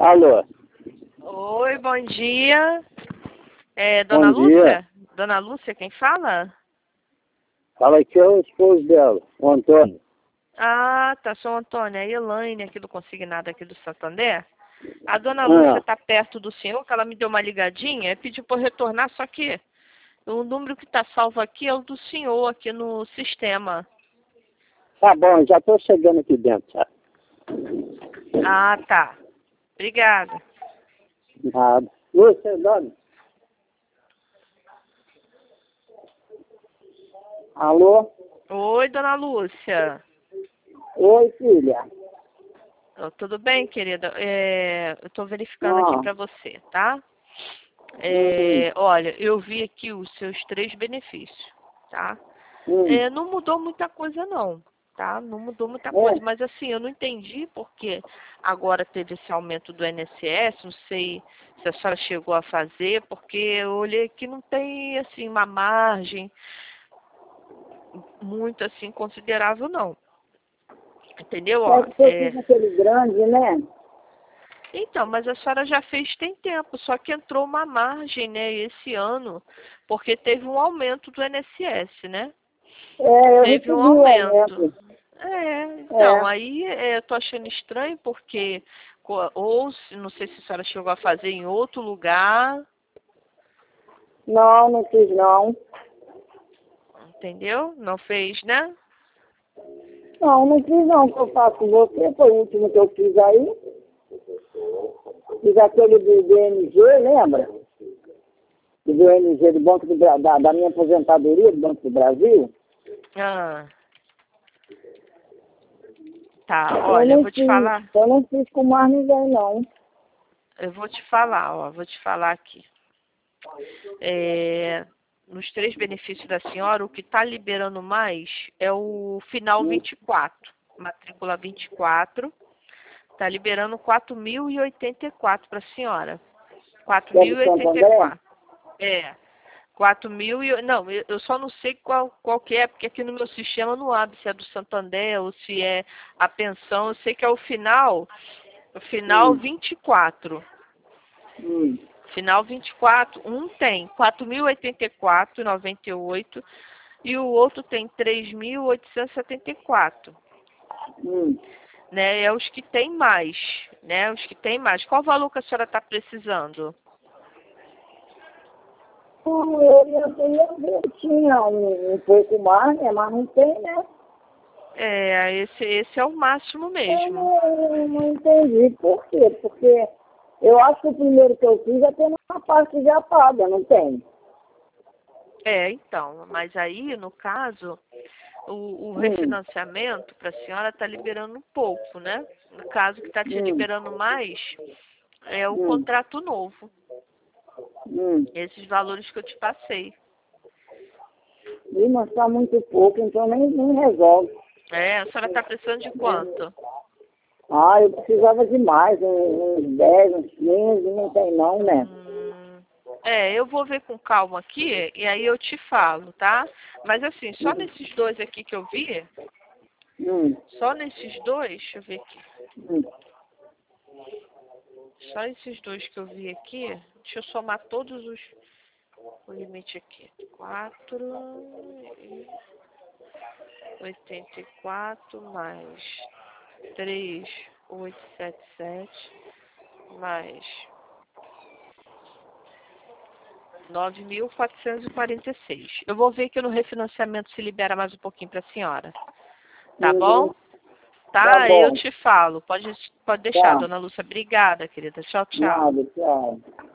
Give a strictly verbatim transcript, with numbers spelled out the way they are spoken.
Alô? Oi, bom dia. É Dona Bom dia. Lúcia? Dona Lúcia, quem fala? Fala aqui é o esposo dela, o Antônio. Ah, tá, sou Antônia, a Elaine aqui do Consignado aqui do Santander. A Dona Lúcia Ah, está perto do senhor, que ela me deu uma ligadinha, pediu para eu retornar, só que o número que está salvo aqui é o do senhor aqui no sistema. tá bom, já estou chegando aqui dentro, já. Ah, tá. Obrigada. Nada. Lúcia, Dona? Alô? Oi, Dona Lúcia. Oi, filha. Oh, tudo bem, querida? É, eu estou verificando aqui Ah, para você, tá? hum, É, olha, eu vi aqui os seus três benefícios, tá? hum, É, não mudou muita coisa não, tá? Não mudou muita coisa, é, mas assim, eu não entendi porque agora teve esse aumento do I N S S, não sei se a senhora chegou a fazer, porque eu olhei que não tem, assim, uma margem muito, assim, considerável não, entendeu? é Ó, que eu é, fiz aquele grande, né? então, mas a senhora já fez tem tempo, só que entrou uma margem, né, esse ano, porque teve um aumento do I N S S, né? É, eu Teve um recebi o aumento. aumento. É, É, então, aí é, eu tô achando estranho porque, co- ou se- não sei se a senhora chegou a fazer em outro lugar, não, não fiz não. entendeu? Não fez, né? Não, não fiz não, que eu faço com você, foi o último que eu fiz aí. Fiz aquele do D N G, lembra? Do D N G do Banco do Bra- da, da minha aposentadoria do Banco do Brasil. Ah, tá, Eu olha, eu não vou te fiz, falar, eu não fiz com mais ninguém, não. eu vou te falar, ó, vou te falar aqui. É, nos três benefícios da senhora, o que está liberando mais é o final Hum. vinte e quatro, matrícula vinte e quatro, está liberando quatro mil e oitenta e quatro para a senhora. Que é do quatro mil e Santo oitenta e André? quatro. É, quatro mil e... Não, eu eu só não sei qual, qual que é, porque aqui no meu sistema não abre se é do Santander ou se é a pensão. Eu sei que é o final, o final Hum, vinte e quatro. hum, Final vinte e quatro, um tem quatro mil e oitenta e quatro e noventa e oito e o outro tem três mil oitocentos e setenta e quatro, hum. né? É os que tem mais, né? Os que tem mais. Qual valor que a senhora está precisando? Bom, eu ia eu, eu tinha um, um pouco mais, né? Mas não tem, né? É, esse, esse é o máximo Eu mesmo. não, eu não entendi por quê. Porque eu acho que o primeiro que eu fiz é ter uma parte já paga, não tem? É, então, mas aí, no caso, o, o Hum, refinanciamento para a senhora está liberando um pouco, né? No caso que está te hum, liberando mais é o hum, contrato novo, hum. esses valores que eu te passei. Ih, mas está muito pouco, então nem, nem resolve. É, a senhora está precisando de quanto? Ah, eu precisava de mais, uns, uns dez, uns quinze, não tem não, né? Hum, é, eu vou ver com calma aqui e aí eu te falo, tá? Mas assim, só Hum, nesses dois aqui que eu vi, hum, só nesses dois, deixa eu ver aqui. hum. Só esses dois que eu vi aqui, deixa eu somar todos os, o limite aqui. quatro, oitenta e quatro mais três, oito, sete, sete, mais nove mil quatrocentos e quarenta e seis. Eu vou ver que no refinanciamento se libera mais um pouquinho para a senhora. Tá Uhum. bom? Tá Tá, eu bom. te falo. Pode, pode deixar, Tá. dona Lúcia. Obrigada, querida. Tchau, tchau. Nada, tchau.